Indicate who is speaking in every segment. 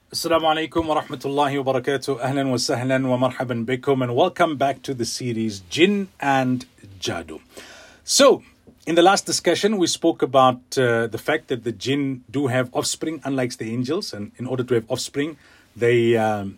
Speaker 1: Assalamu alaikum wa rahmatullahi wa barakatuh. Ahlan wa sahlan wa marhaban bikum, and welcome back to the series Jinn and Jadoo. So, in the last discussion, we spoke about the fact that the jinn do have offspring, unlike the angels, and in order to have offspring, they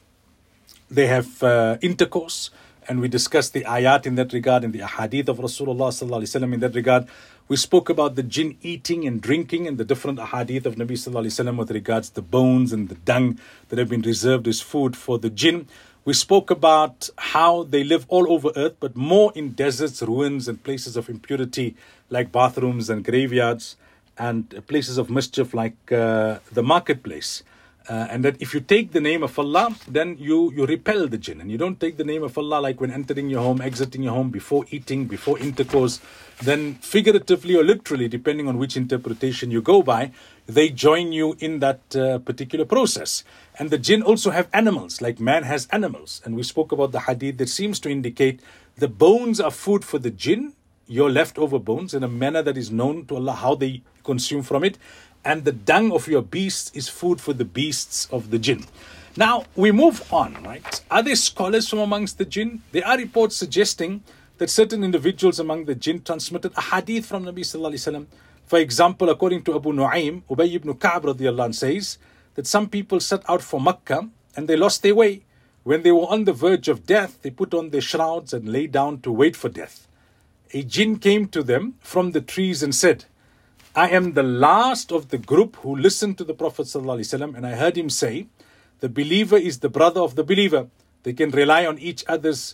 Speaker 1: have intercourse. And we discussed the ayat in that regard and the ahadith of Rasulullah sallallahu alaihi wasallam in that regard. We spoke about the jinn eating and drinking and the different ahadith of Nabi sallallahu alaihi wasallam with regards to the bones and the dung that have been reserved as food for the jinn. We spoke about how they live all over earth, but more in deserts, ruins, and places of impurity like bathrooms and graveyards, and places of mischief like the marketplace. And that if you take the name of Allah, then you repel the jinn. And you don't take the name of Allah like when entering your home, exiting your home, before eating, before intercourse. Then figuratively or literally, depending on which interpretation you go by, they join you in that particular process. And the jinn also have animals, like man has animals. And we spoke about the hadith that seems to indicate the bones are food for the jinn, your leftover bones, in a manner that is known to Allah, how they consume from it. And the dung of your beasts is food for the beasts of the jinn. Now, we move on, right? Are there scholars from amongst the jinn? There are reports suggesting that certain individuals among the jinn transmitted a hadith from Nabi sallallahu alaihi wasallam. For example, according to Abu Nu'aym, Ubay ibn Ka'b radiyallahu anhu says that some people set out for Makkah and they lost their way. When they were on the verge of death, they put on their shrouds and lay down to wait for death. A jinn came to them from the trees and said, I am the last of the group who listened to the Prophet ﷺ, and I heard him say, the believer is the brother of the believer. They can rely on each other's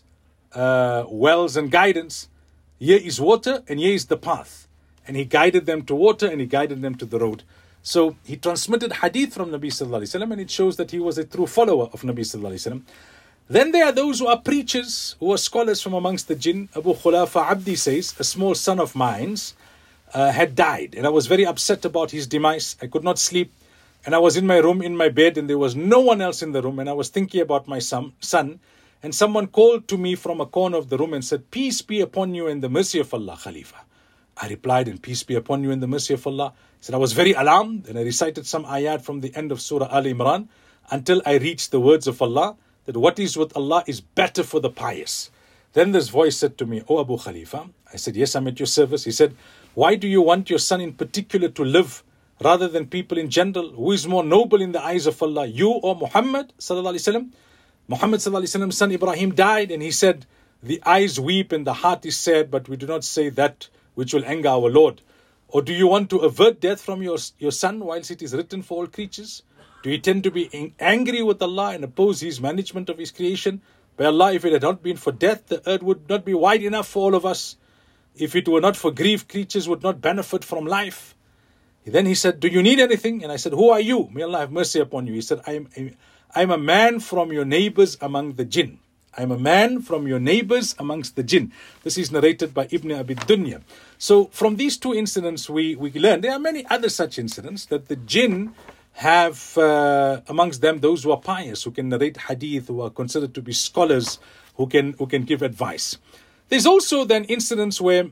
Speaker 1: wells and guidance. Here is water and here is the path. And he guided them to water and he guided them to the road. So he transmitted hadith from Nabi ﷺ, and it shows that he was a true follower of Nabi ﷺ. Then there are those who are preachers, who are scholars from amongst the jinn. Abu Khulafa Abdi says, a small son of mine's had died, and I was very upset about his demise. I could not sleep, and I was in my room, in my bed, and there was no one else in the room, and I was thinking about my son, and someone called to me from a corner of the room and said, peace be upon you and the mercy of Allah, Khalifa. I replied, and peace be upon you and the mercy of Allah. He said, I was very alarmed, and I recited some ayat from the end of Surah Al Imran until I reached the words of Allah, that what is with Allah is better for the pious. Then this voice said to me, O Abu Khalifa. I said, yes, I'm at your service. He said, why do you want your son in particular to live rather than people in general? Who is more noble in the eyes of Allah, you or Muhammad sallallahu alaihi wasallam? Muhammad sallallahu alaihi wasallam's son Ibrahim died, and he said, the eyes weep and the heart is sad, but we do not say that which will anger our Lord. Or do you want to avert death from your son whilst it is written for all creatures? Do you tend to be angry with Allah and oppose His management of His creation? By Allah, if it had not been for death, the earth would not be wide enough for all of us. If it were not for grief, creatures would not benefit from life. Then he said, do you need anything? And I said, who are you? May Allah have mercy upon you. He said, I am a man from your neighbors among the jinn. I am a man from your neighbors amongst the jinn. This is narrated by Ibn Abi Dunya. So from these two incidents, we learn, there are many other such incidents, that the jinn have amongst them those who are pious, who can narrate hadith, who are considered to be scholars, who can give advice. There's also then incidents where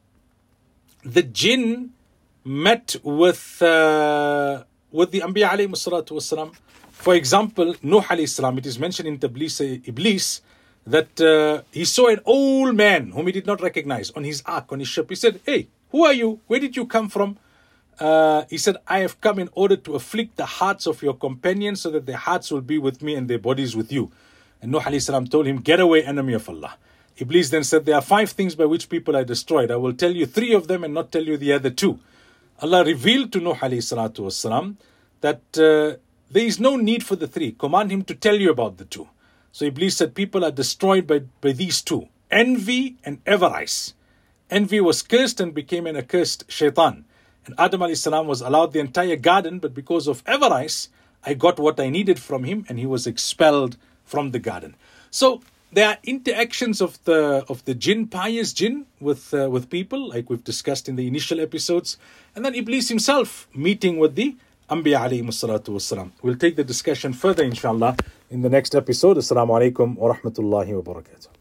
Speaker 1: the jinn met with the Anbiya alayhi salatu wasalam. For example, Nuh alayhi salam, it is mentioned in Iblis that he saw an old man whom he did not recognize on his ark, on his ship. He said, hey, who are you? Where did you come from? He said, I have come in order to afflict the hearts of your companions so that their hearts will be with me and their bodies with you. And Nuh alayhi salam told him, get away, enemy of Allah. Iblis then said, there are 5 things by which people are destroyed. I will tell you 3 of them and not tell you the other 2. Allah revealed to Nuh alayhi salatu wasalam that there is no need for the 3. Command him to tell you about the 2. So Iblis said, people are destroyed by these 2. Envy and avarice. Envy was cursed and became an accursed shaitan. And Adam alayhi salam was allowed the entire garden, but because of avarice, I got what I needed from him, and he was expelled from the garden. So there are interactions of the jinn, pious jinn, with people, like we've discussed in the initial episodes. And then Iblis himself meeting with the Anbiya alayhi salatu wassalam. We'll take the discussion further, inshallah, in the next episode. Assalamu alaikum wa rahmatullahi wa barakatuh.